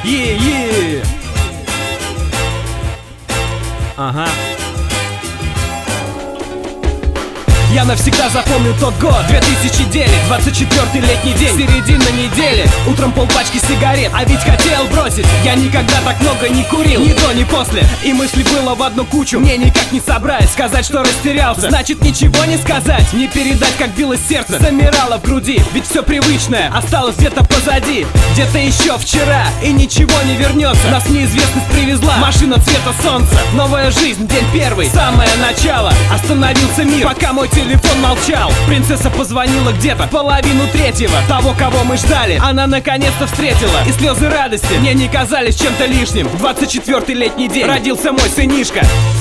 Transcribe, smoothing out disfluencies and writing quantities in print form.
Е-е! Ага. Я навсегда запомню тот год, 2009, 24-й летний день, середина недели. Утром полпачки сигарет, а ведь хотел бросить. Я никогда так много не курил, ни до, ни после. И мыслей было в одну кучу, мне никак не собрать. Сказать, что растерялся, значит ничего не сказать. Не передать, как билось сердце, замирало в груди. Ведь все привычное осталось где-то позади, где-то еще вчера, и ничего не вернется. Нас неизвестность привезла, машина цвета солнца. Новая жизнь, день первый, самое начало. Остановился мир, пока мой телефон молчал. Принцесса позвонила где-то половину третьего. Того, кого мы ждали, она наконец-то встретила. И слезы радости мне не казались чем-то лишним. 24-й летний день, родился мой сынишка.